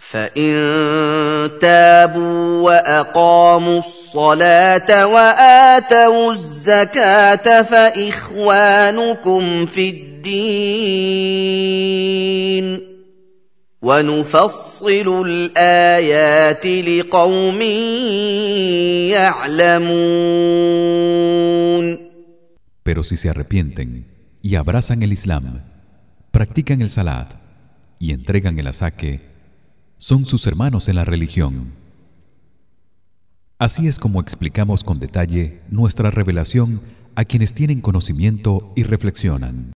فإن تابوا وأقاموا الصلاة وآتوا الزكاة فإخوانكم في الدين ونفصل الآيات لقوم يعلمون. Pero si se arrepienten y abrazan el Islam, practican el salat y entregan el asaque, son sus hermanos en la religión. Así es como explicamos con detalle nuestra revelación a quienes tienen conocimiento y reflexionan.